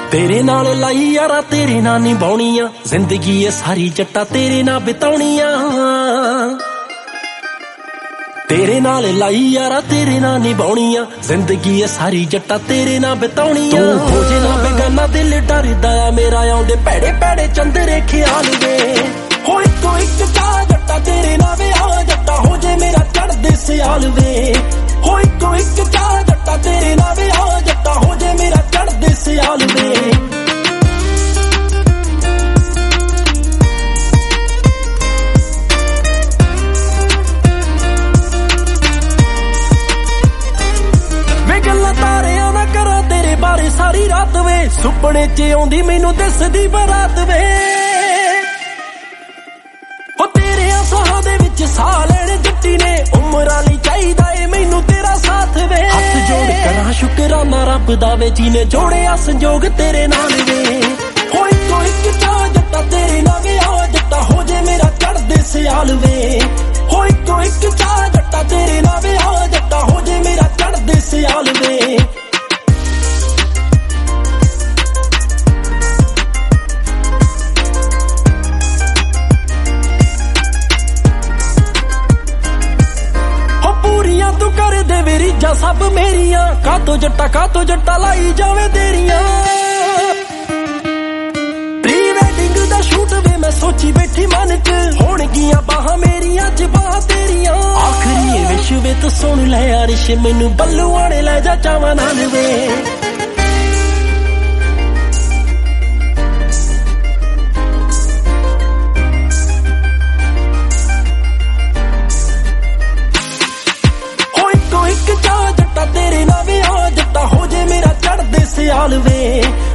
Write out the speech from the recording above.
तेरे नाल लाई यारा तेरे नाल निभाउणियां जिंदगी ए सारी जट्टा तेरे नाल बिताउणियां तेरे नाल लाई यारा तेरे नाल निभाउणियां जिंदगी ए सारी जट्टा तेरे नाल बिताउणियां हो जे ना बेगाना दिल डरदा मेरा आउंदे भैड़े भैड़े चंदरे ख्याल वे हो इको इक चा जट्टा तेरे नाल वे आ जट्टा हो जे मेरा चढ़दे सियाल वे हो इको इक चा जट्टा तेरे नाल वे आ जट्टा हो जे मेरा चढ़दे सियाल वे सारी रात वे सुपने च आउंदी मैनू दसदी बरात वे ओ तेरे साहां दे विच साह लैणे जट्टी ने उमरां लई चाहीदा ए मैनू तेरा साथ वे हथ जोड़ करां शुकराना रब दा वे जीने जोड़िया संजोग तेरे नाल वे हो इको इक चाह जट्टा तेरे नाल वे आ जट्टा हो जे मेरा चढ़दे सियाल वे हो इको इक चाह जट्टा तेरे नाल वे आ जट्टा हो जे मेरा चढ़दे सियाल वे रीजा सब मेरिया कातो जट्टा लाई जावे तेरिया प्री वेडिंग दा शूट वे मैं सोची बैठी मन च होणगियां बाहां मेरिया च बाहां तेरिया आखरी विश वे तू सुन लै अरिश मैनू बल्लू आने लै जा चावां नाल वे तेरे नाल वे आ जट्टा हो जे मेरा चढ़दे सियाल वे